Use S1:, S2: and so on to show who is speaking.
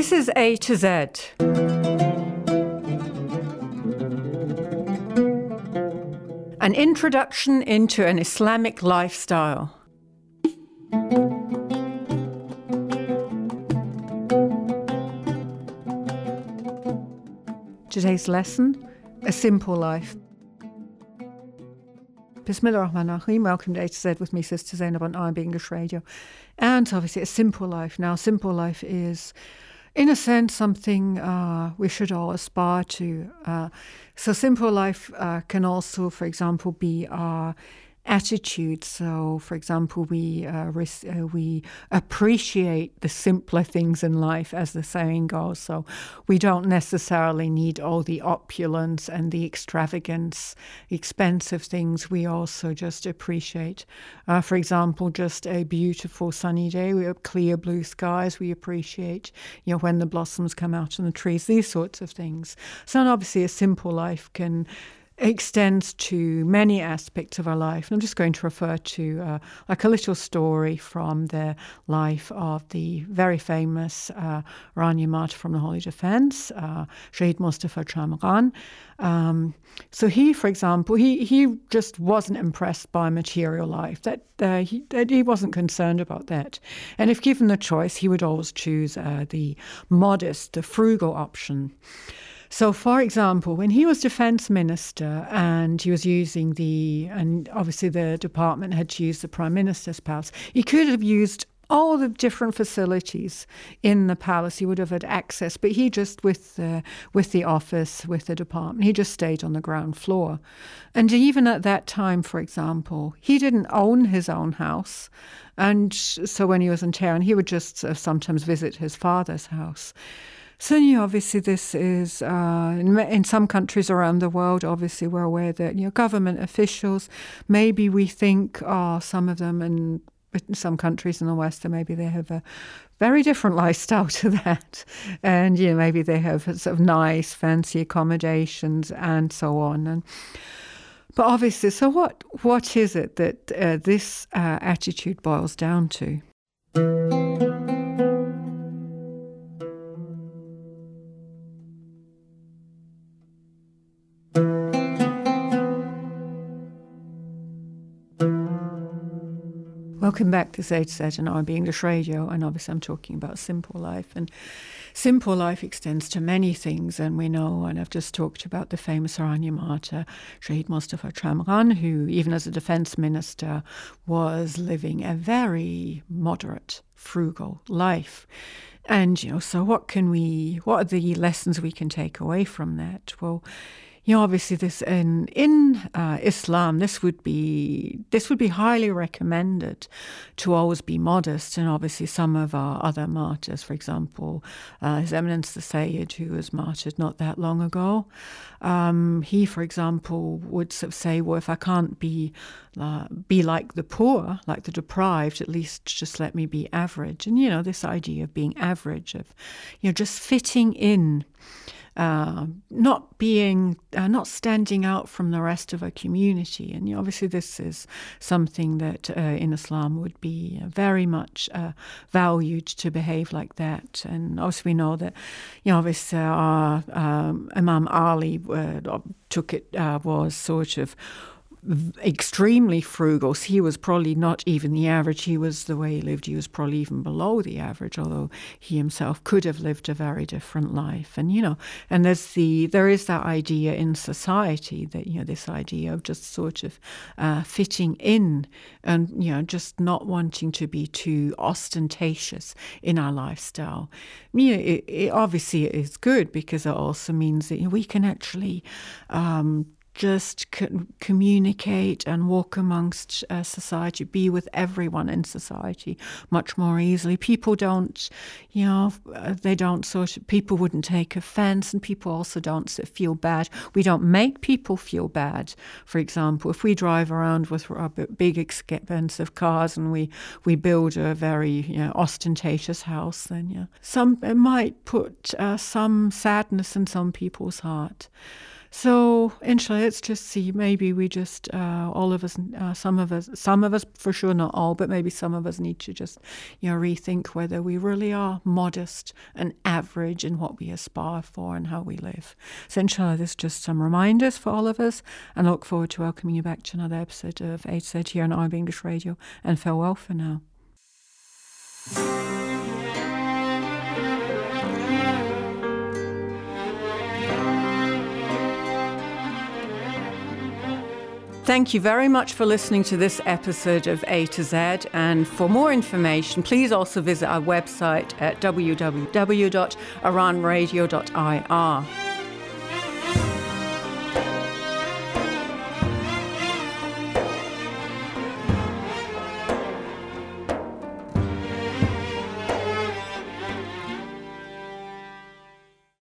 S1: This is A to Z. An introduction into an Islamic lifestyle. Today's lesson, a simple life. Bismillah ar-Rahman ar-Rahim. Welcome to A to Z with me, Sister Zainab, on Iron English Radio. And obviously a simple life. Now, simple life is, in a sense, something we should all aspire to. So simple life can also, for example, be our attitude. So, for example, we appreciate the simpler things in life, as the saying goes. So we don't necessarily need all the opulence and the extravagance, expensive things. We also just appreciate, for example, just a beautiful sunny day. We have clear blue skies. We appreciate, when the blossoms come out on the trees, these sorts of things. So obviously a simple life extends to many aspects of our life. And I'm just going to refer to like a little story from the life of the very famous Iranian martyr from the Holy Defense, Shaheed Mustafa Chamran. So he, for example, he just wasn't impressed by material life. That he wasn't concerned about that. And if given the choice, he would always choose the modest, the frugal option. So, for example, when he was defense minister and he was and obviously the department had to use the prime minister's palace, he could have used all the different facilities in the palace. He would have had access, but he just, with the office, with the department, he just stayed on the ground floor. And even at that time, for example, he didn't own his own house. And so when he was in Tehran, he would just sometimes visit his father's house. So, obviously this is, in some countries around the world, obviously we're aware that, government officials, maybe we think, some of them, and in some countries in the West, maybe they have a very different lifestyle to that. And, maybe they have sort of nice, fancy accommodations and so on. But obviously, so what is it that this attitude boils down to? Welcome back to A to Z and Iron English Radio, and obviously I'm talking about simple life. And simple life extends to many things, and we know, and I've just talked about the famous Iranian martyr, Shaheed Mustafa Chamran, who, even as a defense minister, was living a very moderate, frugal life. And, so what are the lessons we can take away from that? Well, obviously this in Islam, this would be highly recommended to always be modest. And obviously some of our other martyrs, for example, His Eminence the Sayyid, who was martyred not that long ago, he, for example, would sort of say, well, if I can't be like the poor, like the deprived, at least just let me be average. And this idea of being average, of just fitting in. Not standing out from the rest of a community. And obviously this is something that in Islam would be very much valued, to behave like that. And obviously we know that, obviously Imam Ali was sort of extremely frugal. So he was probably not even the average. The way he lived, he was probably even below the average, although he himself could have lived a very different life. And, and there is that idea in society that, this idea of just sort of fitting in and, just not wanting to be too ostentatious in our lifestyle. Obviously it is good, because it also means that we can actually just communicate and walk amongst society, be with everyone in society much more easily. People don't, people wouldn't take offense, and people also don't feel bad. We don't make people feel bad. For example, if we drive around with our big expensive cars and we build a very ostentatious house, then it might put some sadness in some people's heart. So, inshallah, let's just see. Maybe we just, all of us, some of us, for sure, not all, but maybe some of us need to just, rethink whether we really are modest and average in what we aspire for and how we live. So, inshallah, there's just some reminders for all of us, and I look forward to welcoming you back to another episode of A to Z here on IB English Radio. And farewell for now. Thank you very much for listening to this episode of A to Z. And for more information, please also visit our website at www.iranradio.ir.